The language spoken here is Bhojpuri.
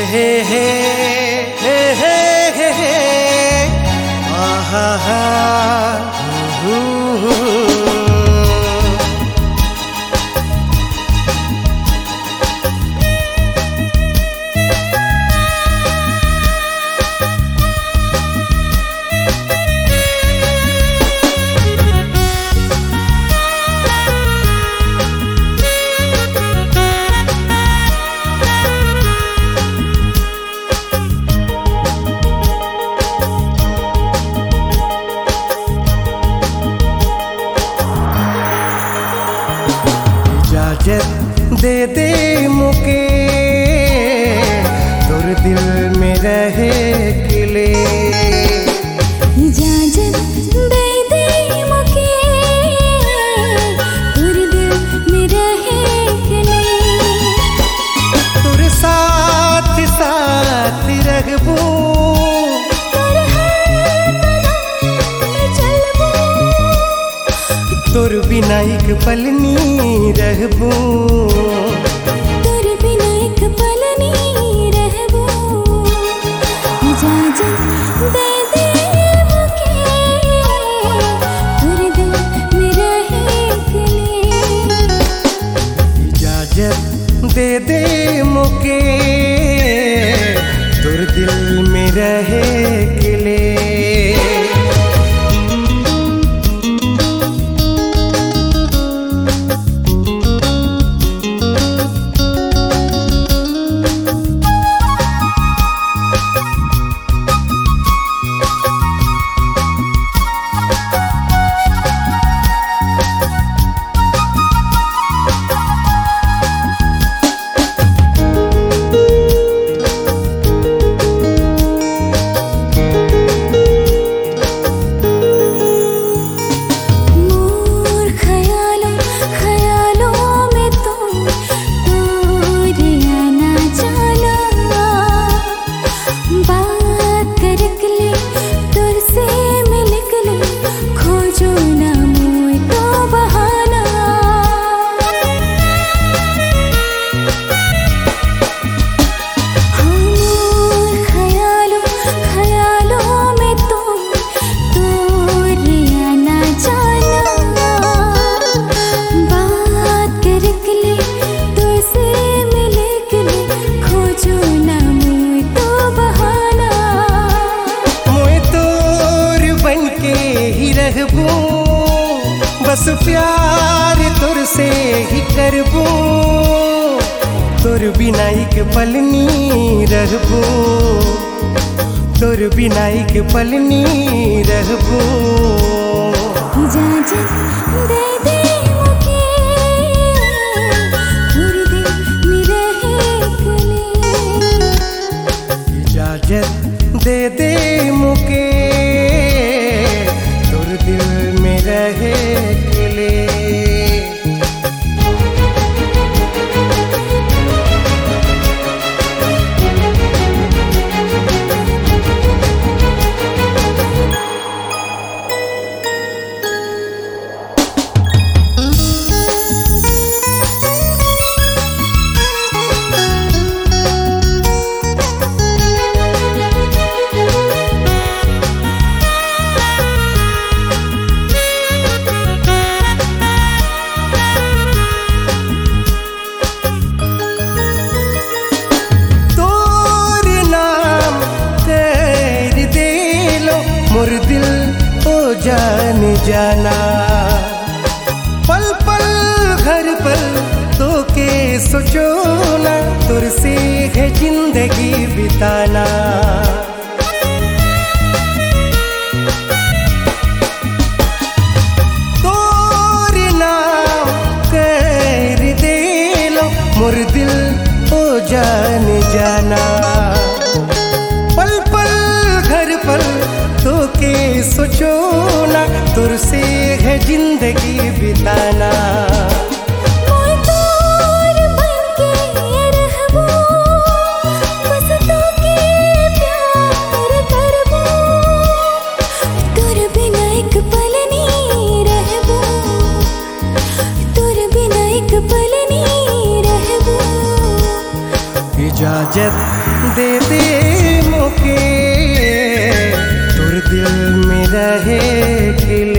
हे हे हे हे हे हे आहा हा दे दे मुके तोर दिल में रहे किले। इजाजत दे दे मुके तोर दिल में रहे किले। तोर साथ साथ रहबो तोर हर कदम में चलबो। तोर बिना एक पल नी रहबो। तोर बिना एक पल नी रहबो। इजाजत दे दे मुके तोर दिल में रहे किले। इजाजत दे दे मुके तोर दिल में रहे किले। बस प्यार तोर से ही करबो। तोर बिना एक पल नी रहबो। तोर बिना एक पल नी रहबो। इजाजत दे दे मुके तोर दिल में रहे किले। इजाजत दे दे मुके तोर दिल में रहे किले। मोर दिल ओ जान जाना पल पल घर पल तो के सोचो ना। तुर से है जिंदगी बिताना। तोर नाम कर दे लो मोर दिल ओ जान जाना। पल पल घर पल तो के सोचो ना। तुर से है जिंदगी बिताना। मैं तोर बनके रहबो। बस तोके प्यार करबो। तोर बिना एक पल नी रहबो। तोर बिना एक पल नी रहबो। इजाजत दे दे मुके तोर दिल में रहे खिले